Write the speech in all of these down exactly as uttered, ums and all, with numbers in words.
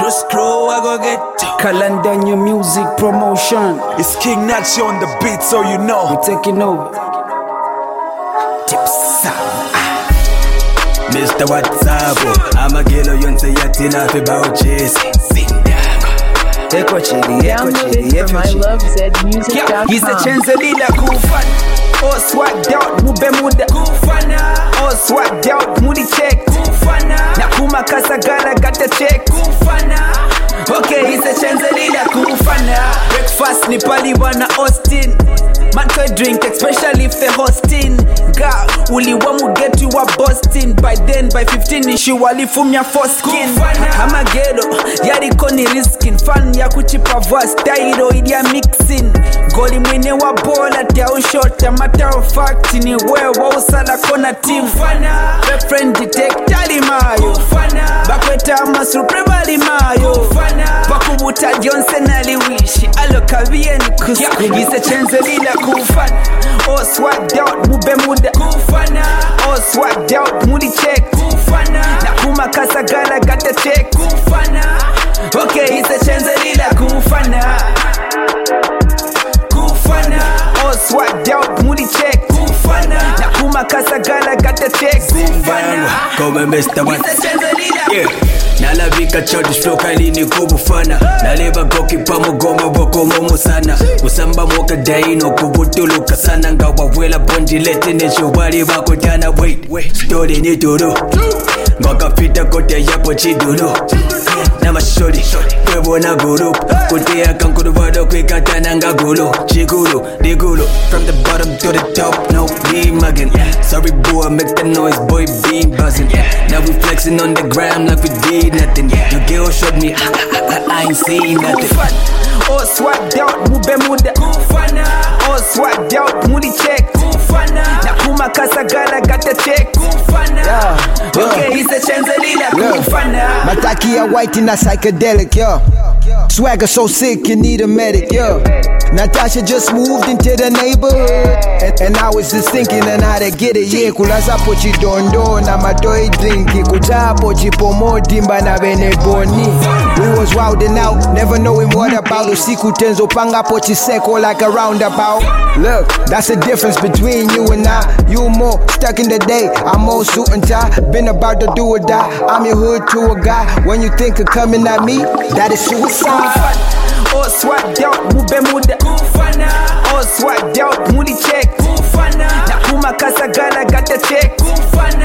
Just scroll, I go get you. Calendar new music promotion. It's King Nacho on the beat, so you know. We're taking over. Tips up. Mister WhatsApp, I'm a girl you say yet enough about chasing. Eko chili, eko chili, eko chili. My love Z music dot com. He's a chance lila kufana. Oh swagged out, mube muda kufana. Oh swagged out, moody check kufana. Nakuma kasagala got the check kufana. Okay, he's a chance lila kufana. Breakfast ni pali wana Austin. Man to drink, especially if the hosting. Ga, uli wamu get you a Boston. By then, by fifteen, ishi wali fumya foreskin. Hama gero, yari koni riskin. Fan ya kuchipa voice, tairo idia mixing. Goli mwine wa bola, tia ushot. A matter of fact, ni wewa usala kona team. Friend detect, tali mayo. Bakweta ama suprema li mayo. Bakubuta Johnson aliwishi. Alo kavie ni kusi. Gise chenze lila kufana. Oh swagged out, mube muda kufana. Oh swagged out, moody check kufana. Nakuma kasagala got the check kufana. Okay, it's a chance lila kufana. Kufana. Oh swagged out, moody check kufana. Nakuma kasagala got the check kufana. Come Mister What? It's a chance lila. Yeah. Nalavika chodish flow kalini kubufana. Naleva goki pamo goma boko momo sana. Usamba moka daino kubutuluka sana. Ngawa wela bondi lete nesho wali wako jana. Wait, wait, story ni duro. Ngoka pita kote yapo chiduro. Nama shodi, kwevo na guru. Kote ya kankuru wado kwe katana nga gulu. Chigulu, digulu. From the bottom to the top, no be mugging. Sorry boy, make the noise, boy be buzzing. Now we flexing on the gram like we did nothing. Your girl showed me, I, I, I ain't seen nothing. Oh swagged out, mube muda kufana. Oh swagged out, moody check kufana. Nakuma kasagala got the check kufana. Yeah, yeah. Okay, he's a chance lila kufana. Mataki ya white in a psychedelic, yo. Swagger so sick you need a medic, yo. Natasha just moved into the neighborhood, and, and I was just thinking on how to get it, yeah. Kulasa pochi dondo na matoi drinki. Kucha pochi pomo dimba na bene boni. We was wildin' out, never knowing what about. Usiku tenzo panga pochi seko like a roundabout. Look, that's the difference between you and I. You more stuck in the day, I'm more suit and tie. Been about to do or die, I'm your hood to a guy. When you think of coming at me, that is suicide. Oh swagged out, mube muda kufana. Oh swagged out, moody check kufana. Nakuma kasagala got the check kufana.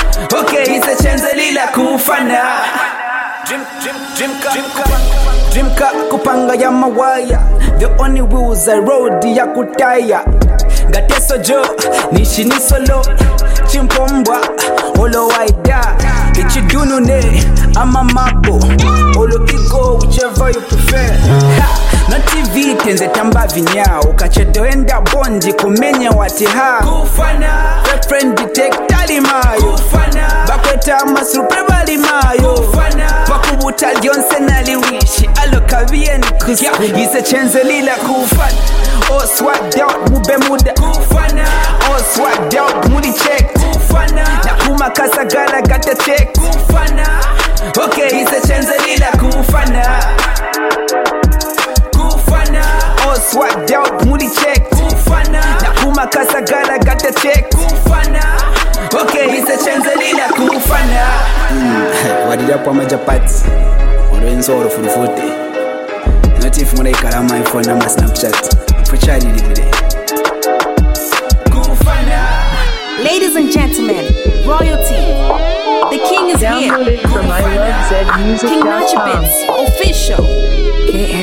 Okay, it's a chance lila kufana. Dream, dream, dreamka, dreamka, dreamka kupanga ya mawaya. The only wheels I rode ya kutaya. Gateso jo, nishi ni solo. Chimpombwa, olo waida. Ichidunu ne, ama mabo. Olo ego, whichever you prefer. Ha, na T V tenze tamba vinyao. Kachedo enda bondi kumenye wati ha. Kufana, friend detect tali mayo. Kufana, bakweta ama suprema li mayo. Kufana, bakubuta Johnson aliwishi. Alo kavie ni kusi. He's a chance lila kufana. Oh swagged out, mube muda kufana. Oh swagged out, moody check kufana. Nakuma kasagala got the check kufana. Okay, he's a chance lila kufana. Kufana. Oh swagged out, moody check kufana. Nakuma kasagala got the check kufana. Okay, he's a chance lila kufana. Wadida kwa majapati Orenzo oro furufote Notif mwana ikala my phone na ma Snapchat Fuchari libide Ladies and gentlemen, royalty. The king is Download here. it from I love Z music dot com. King Nacho Bits, official. K